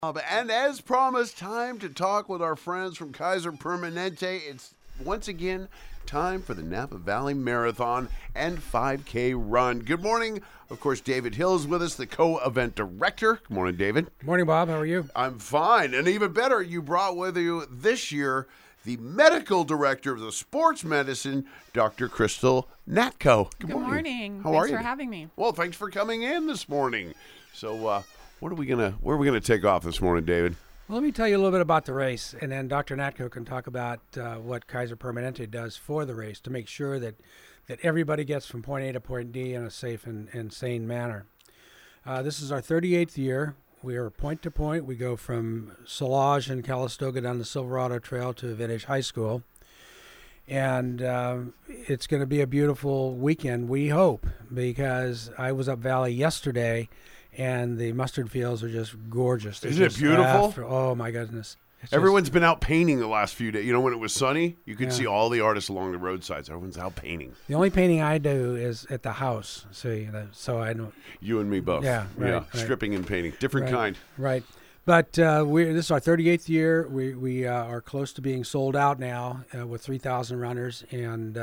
And as promised, time to talk with our friends from Kaiser Permanente. It's once again time for the Napa Valley Marathon and 5K run. Good morning. Of course, David Hill is with us, the co-event director. Good morning, David. Good morning, Bob. How are you? I'm fine. And even better, you brought with you this year the medical director of the sports medicine, Dr. Crystal Natko. Good morning. How are you? Thanks for having me. Well, thanks for coming in this morning. So, where are we gonna take off this morning, David? Well, let me tell you a little bit about the race, and then Dr. Natko can talk about what Kaiser Permanente does for the race to make sure that everybody gets from point A to point D in a safe and sane manner. This is our 38th year. We are point to point. We go from Solage and Calistoga down the Silverado Trail to Vintage High School. And it's going to be a beautiful weekend, we hope, because I was up Valley yesterday, and the mustard fields are just gorgeous. Isn't it beautiful? Oh, my goodness. Everyone's been out painting the last few days. You know, when it was sunny, you could see all the artists along the roadsides. Everyone's out painting. The only painting I do is at the house. See, so I don't. You and me both. Yeah, right. Right. Stripping and painting, different kind. Right. But this is our 38th year. We are close to being sold out now with 3,000 runners, and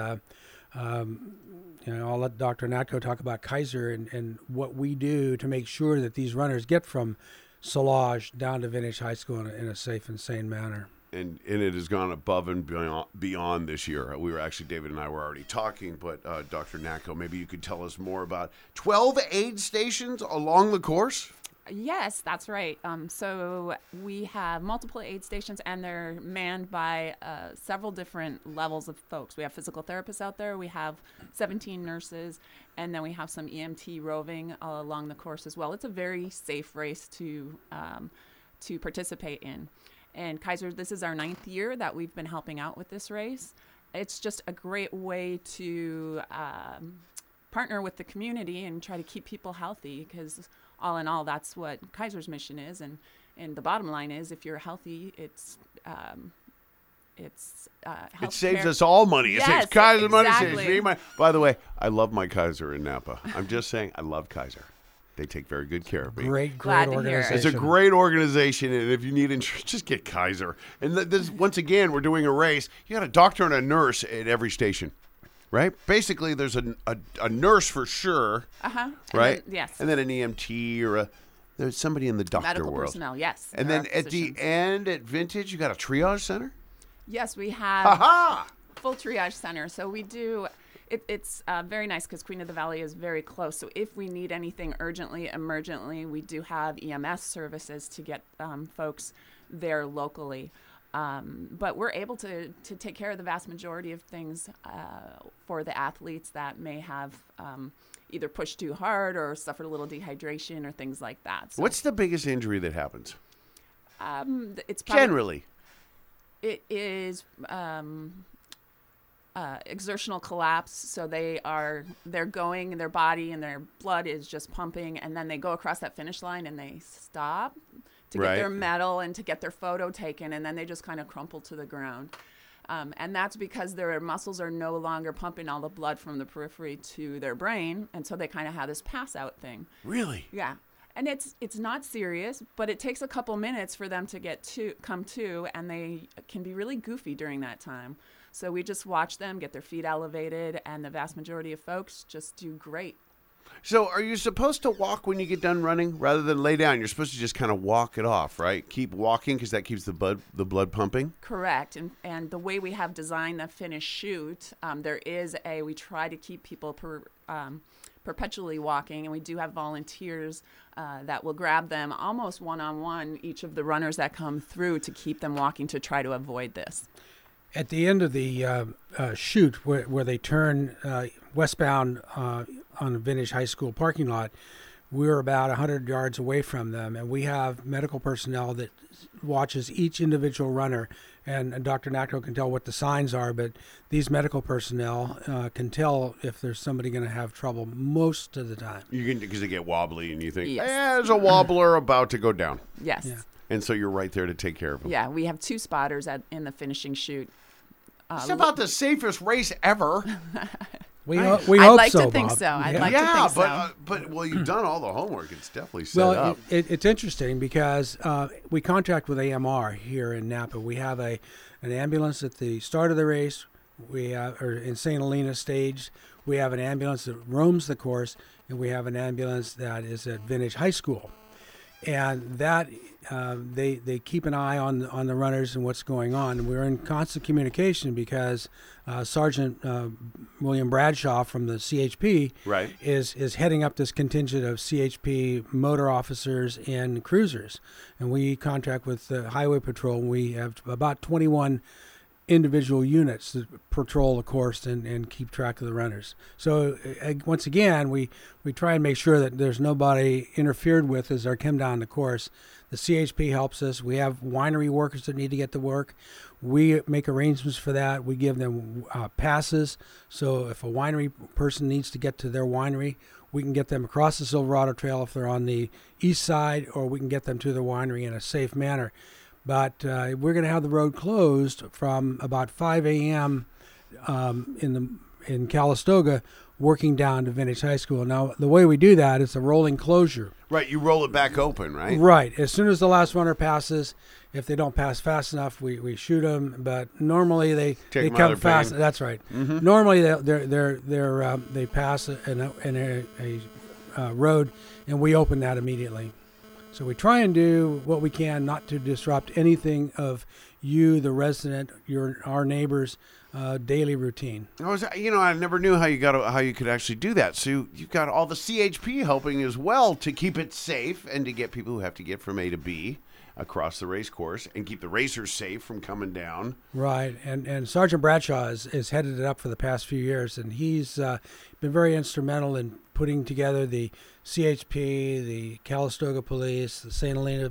I'll let Dr. Natko talk about Kaiser and what we do to make sure that these runners get from Solage down to Vintage High School in a safe and sane manner. And it has gone above and beyond this year. David and I were already talking, but Dr. Natko, maybe you could tell us more about 12 aid stations along the course? Yes, that's right. So we have multiple aid stations, and they're manned by several different levels of folks. We have physical therapists out there. We have 17 nurses, and then we have some EMT roving along the course as well. It's a very safe race to participate in. And Kaiser, this is our 9th year that we've been helping out with this race. It's just a great way to partner with the community and try to keep people healthy, because all in all, that's what Kaiser's mission is, and the bottom line is, if you're healthy, it's it saves us all money. It saves Kaiser money. Saves me money. By the way, I love my Kaiser in Napa. I'm just saying, I love Kaiser. They take very good care of me. Great organization. It's a great organization, and if you need insurance, just get Kaiser. And this, once again, we're doing a race. You got a doctor and a nurse at every station. Right? Basically, there's a nurse for sure. Right? Yes. And then an EMT or there's somebody in the doctor medical world. Personnel, yes. And then at the end, at Vintage, you got a triage center? Yes, we have full triage center. So we do, it's very nice because Queen of the Valley is very close. So if we need anything urgently, emergently, we do have EMS services to get folks there locally. But we're able to take care of the vast majority of things for the athletes that may have either pushed too hard or suffered a little dehydration or things like that. So, what's the biggest injury that happens? It's probably, generally. It is exertional collapse. So they're going, and their body and their blood is just pumping, and then they go across that finish line and they stop to get their medal and to get their photo taken, and then they just kind of crumple to the ground. And that's because their muscles are no longer pumping all the blood from the periphery to their brain, and so they kind of have this pass-out thing. Really? Yeah. And it's not serious, but it takes a couple minutes for them to come to, and they can be really goofy during that time. So we just watch them get their feet elevated, and the vast majority of folks just do great. So are you supposed to walk when you get done running rather than lay down? You're supposed to just kind of walk it off, right? Keep walking because that keeps the blood pumping? Correct. And the way we have designed the finish chute, we try to keep people perpetually walking, and we do have volunteers that will grab them almost one-on-one, each of the runners that come through, to keep them walking to try to avoid this. At the end of the chute where they turn westbound on the Vintage High School parking lot, we're about 100 yards away from them, and we have medical personnel that watches each individual runner. And Dr. Natko can tell what the signs are, but these medical personnel can tell if there's somebody going to have trouble most of the time. You can, because they get wobbly, and you think, there's a wobbler about to go down. Yes. Yeah. And so you're right there to take care of them. Yeah, we have 2 spotters in the finishing chute. It's about the safest race ever. We Nice. we I'd hope like so, to think Bob. so. I'd Yeah. like to Yeah, think but so. but well, you've done all the homework. It's definitely set Well, up. it's interesting because we contract with AMR here in Napa. We have an ambulance at the start of the race. We are in St. Helena stage. We have an ambulance that roams the course, and we have an ambulance that is at Vintage High School. And that they keep an eye on the runners and what's going on. And we're in constant communication because Sergeant William Bradshaw from the CHP Right. is heading up this contingent of CHP motor officers and cruisers. And we contract with the Highway Patrol. And we have about 21 individual units that patrol the course and keep track of the runners. So once again, we try and make sure that there's nobody interfered with as they come down the course. The CHP helps us. We have winery workers that need to get to work. We make arrangements for that. We give them passes. So if a winery person needs to get to their winery, we can get them across the Silverado Trail if they're on the east side, or we can get them to the winery in a safe manner. But we're going to have the road closed from about 5 a.m. In Calistoga, working down to Vintage High School. Now, the way we do that is a rolling closure. Right, you roll it back open, right? Right. As soon as the last runner passes, if they don't pass fast enough, we shoot them. But normally they Take 'em out come of their fast. pain. That's right. Normally they pass in a road, and we open that immediately. So we try and do what we can not to disrupt anything of you, the resident, our neighbors' daily routine. I never knew how you could actually do that. So you've got all the CHP helping as well to keep it safe and to get people who have to get from A to B across the race course and keep the racers safe from coming down. Right, and Sergeant Bradshaw has headed it up for the past few years, and he's been very instrumental in putting together the CHP, the Calistoga Police, the St. Helena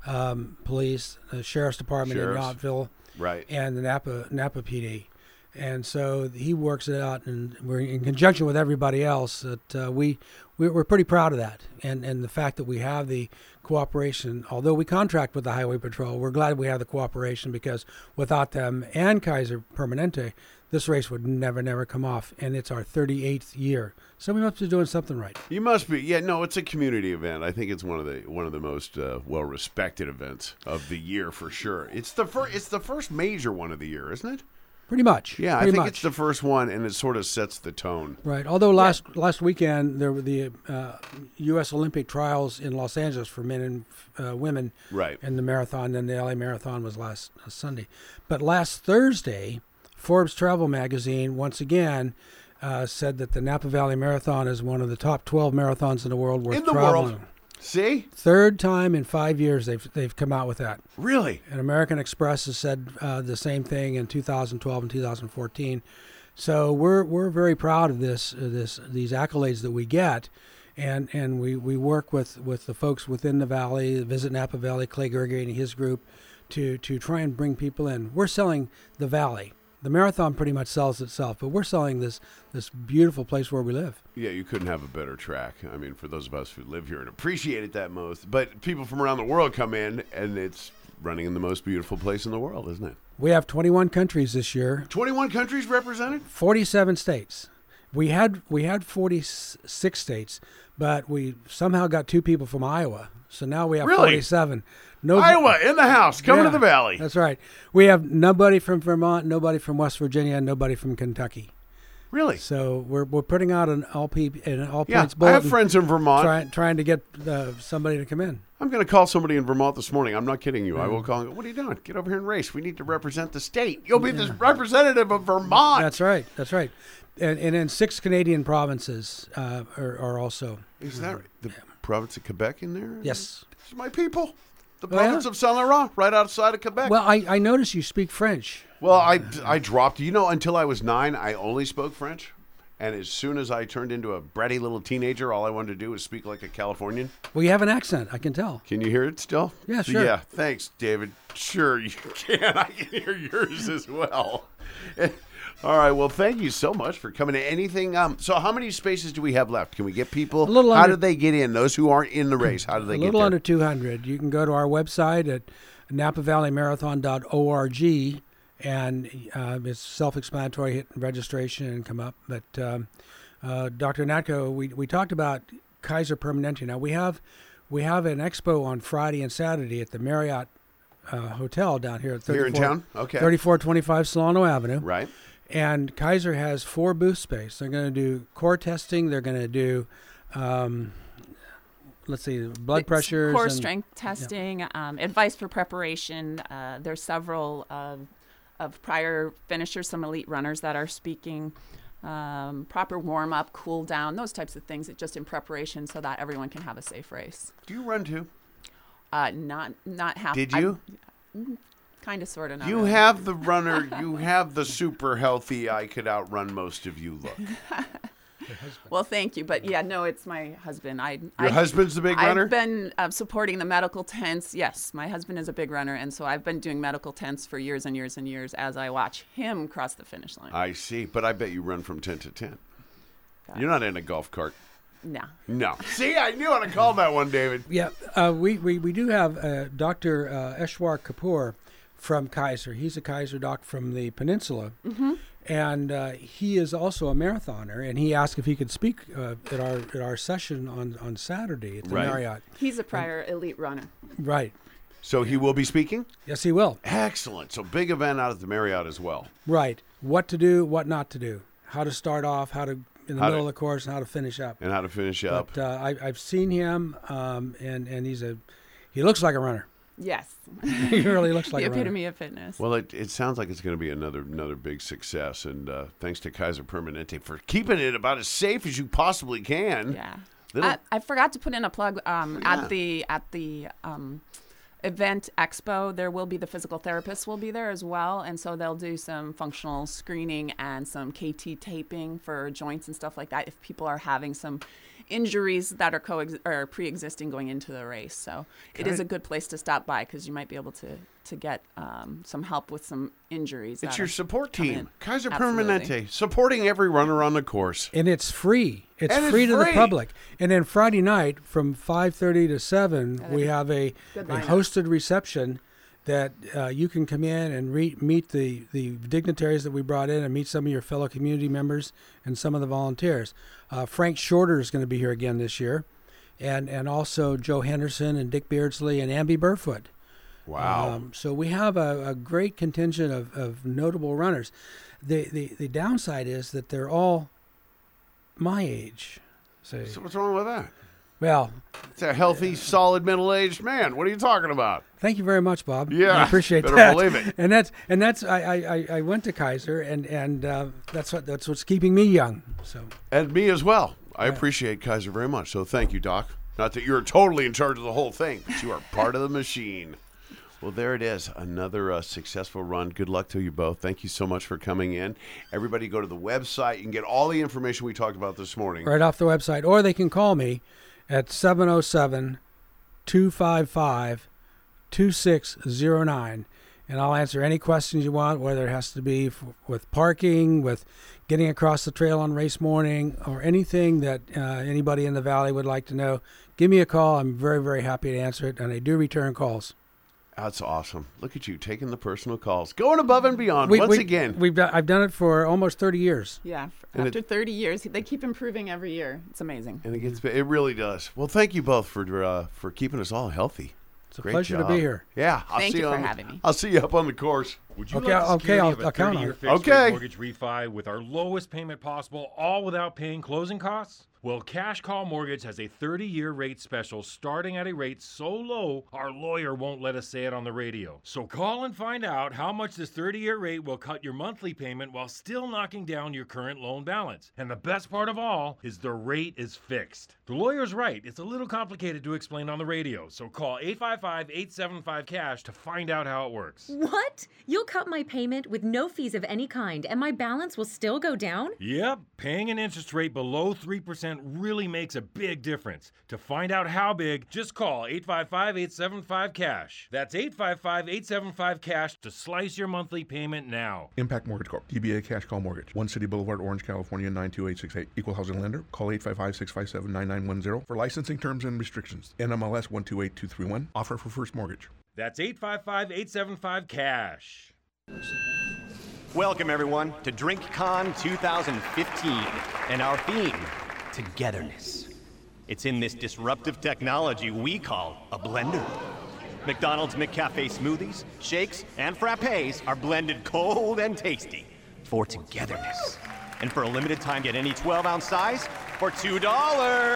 Police, the Sheriff's Department in Yountville, Right. and the Napa PD. And so he works it out, and we're in conjunction with everybody else. That we're pretty proud of that, and the fact that we have the cooperation. Although we contract with the Highway Patrol, we're glad we have the cooperation, because without them and Kaiser Permanente, this race would never come off. And it's our 38th year, so we must be doing something right. You must be. Yeah, no, it's a community event. I think it's one of the most well-respected events of the year for sure. It's the first major one of the year, isn't it? Pretty much. Yeah, pretty I think much. it's the first one, and it sort of sets the tone. Right. Although last weekend there were the U.S. Olympic trials in Los Angeles for men and women. Right. And the marathon, and the L.A. Marathon was last Sunday. But last Thursday, Forbes Travel Magazine once again said that the Napa Valley Marathon is one of the top 12 marathons in the world worth In the traveling. world. See? Third time in 5 years they've come out with that. Really? And American Express has said the same thing in 2012 and 2014. So we're very proud of these accolades that we get, and we work with the folks within the valley, Visit Napa Valley, Clay Gergely and his group, to try and bring people in. We're selling the valley. The marathon pretty much sells itself, but we're selling this beautiful place where we live. Yeah, you couldn't have a better track. I mean, for those of us who live here and appreciate it that most. But people from around the world come in, and it's running in the most beautiful place in the world, isn't it? We have 21 countries this year, 21 countries represented? 47 states. We had 46 states, but we somehow got 2 people from Iowa. So now we have Really? 47. No, Iowa in the house, coming Yeah, to the valley. That's right. We have nobody from Vermont, nobody from West Virginia, and nobody from Kentucky. Really? So we're putting out an all Yeah, points I have bulletin, friends in Vermont. trying to get somebody to come in. I'm going to call somebody in Vermont this morning. I'm not kidding you. I will call and go, what are you doing? Get over here and race. We need to represent the state. You'll be the representative of Vermont. That's right. That's right. And in 6 Canadian provinces are also. Is that right? The province of Quebec in there? Yes. This is my people. The Oh, yeah? province of Saint Laurent, right outside of Quebec. Well, I notice you speak French. Well, I dropped. Until I was 9, I only spoke French. And as soon as I turned into a bratty little teenager, all I wanted to do was speak like a Californian. Well, you have an accent. I can tell. Can you hear it still? Yeah, sure. Yeah, thanks, David. Sure, you can. I can hear yours as well. All right. Well, thank you so much for coming in. Anything? So how many spaces do we have left? Can we get people? A little How under- did they get in? Those who aren't in the race, how do they A get little there? under 200. You can go to our website at napavalleyMarathon.org, and it's self-explanatory. Hit registration and come up. But Dr. Natko, we talked about Kaiser Permanente. Now we have an expo on Friday and Saturday at the Marriott Hotel down here at Here in town? Okay. 3425 Solano Avenue. Right. And Kaiser has 4 booth space. They're going to do core testing. They're going to do, blood pressures. Core strength testing, advice for preparation. There's several of prior finishers, some elite runners that are speaking. Proper warm-up, cool down, those types of things, just in preparation so that everyone can have a safe race. Do you run too? Not half. Did you? Kind of, sort of. You really. have the runner. You have the super healthy. I could outrun most of you. Look. Well, thank you, but yeah, no, it's my husband. Your husband's the big runner? I've been supporting the medical tents. Yes, my husband is a big runner, and so I've been doing medical tents for years and years and years as I watch him cross the finish line. I see, but I bet you run from tent to tent. You're not in a golf cart. No. See, I knew how to call that one, David. Yeah, we do have Dr. Eshwar Kapoor from Kaiser. He's a Kaiser doc from the Peninsula. Mm-hmm. And he is also a marathoner, and he asked if he could speak at our session on Saturday at the Marriott. He's a prior elite runner. Right. So he will be speaking? Yes, he will. Excellent. So big event out at the Marriott as well. Right. What to do, what not to do. How to start off, how to in the middle of the course, and how to finish up. And how to finish up. But I've seen him, and he looks like a runner. Yes. He really looks like the a runner. epitome of fitness. Well, it sounds like it's going to be another big success, and thanks to Kaiser Permanente for keeping it about as safe as you possibly can. Yeah. I forgot to put in a plug at the event expo. There will be the physical therapists will be there as well, and so they'll do some functional screening and some KT taping for joints and stuff like that if people are having some injuries that are pre-existing going into the race. So it is a good place to stop by because you might be able to get some help with some injuries. It's your support team, Kaiser Absolutely. Permanente, supporting every runner on the course. And it's free. It's free to the public. And then Friday night from 5:30 to 7, we have a hosted reception that you can come in and meet the dignitaries that we brought in and meet some of your fellow community members and some of the volunteers. Frank Shorter is going to be here again this year, and also Joe Henderson and Dick Beardsley and Amby Burfoot. Wow. So we have a great contingent of notable runners. The downside is that they're all my age. So what's wrong with that? Well, it's a healthy, solid, middle-aged man. What are you talking about? Thank you very much, Bob. Yeah, I appreciate better that. believe it. And that's I went to Kaiser, and that's what's keeping me young. So and me as well. I appreciate Kaiser very much. So thank you, Doc. Not that you're totally in charge of the whole thing, but you are part of the machine. Well, there it is. Another successful run. Good luck to you both. Thank you so much for coming in. Everybody go to the website. You can get all the information we talked about this morning. Right off the website. Or they can call me at 707-255-2609. And I'll answer any questions you want, whether it has to be with parking, with getting across the trail on race morning, or anything that anybody in the Valley would like to know. Give me a call. I'm very, very happy to answer it, and I do return calls. That's awesome. Look at you taking the personal calls, going above and beyond. Again, I've done it for almost 30 years. Yeah, after 30 years, they keep improving every year. It's amazing. And it really does. Well, thank you both for keeping us all healthy. It's a pleasure to be here. Yeah, thank you for having me. I'll see you up on the course. Would you like the security of a 30-year fixed-rate mortgage refi with our lowest payment possible, all without paying closing costs? Well, Cash Call Mortgage has a 30-year rate special starting at a rate so low, our lawyer won't let us say it on the radio. So call and find out how much this 30-year rate will cut your monthly payment while still knocking down your current loan balance. And the best part of all is the rate is fixed. The lawyer's right. It's a little complicated to explain on the radio. So call 855-875-CASH to find out how it works. What? You'll cut my payment with no fees of any kind, and my balance will still go down? Yep. Paying an interest rate below 3% really makes a big difference. To find out how big, just call 855-875-CASH. That's 855-875-CASH to slice your monthly payment now. Impact Mortgage Corp. DBA Cash Call Mortgage. 1 City Boulevard, Orange, California, 92868. Equal housing lender. Call 855-657-9910 for licensing terms and restrictions. NMLS 128231. Offer for first mortgage. That's 855-875-CASH. Welcome, everyone, to DrinkCon 2015, and our theme, togetherness. It's in this disruptive technology we call a blender. McDonald's McCafe smoothies, shakes, and frappes are blended cold and tasty for togetherness. And for a limited time, get any 12-ounce size for $2.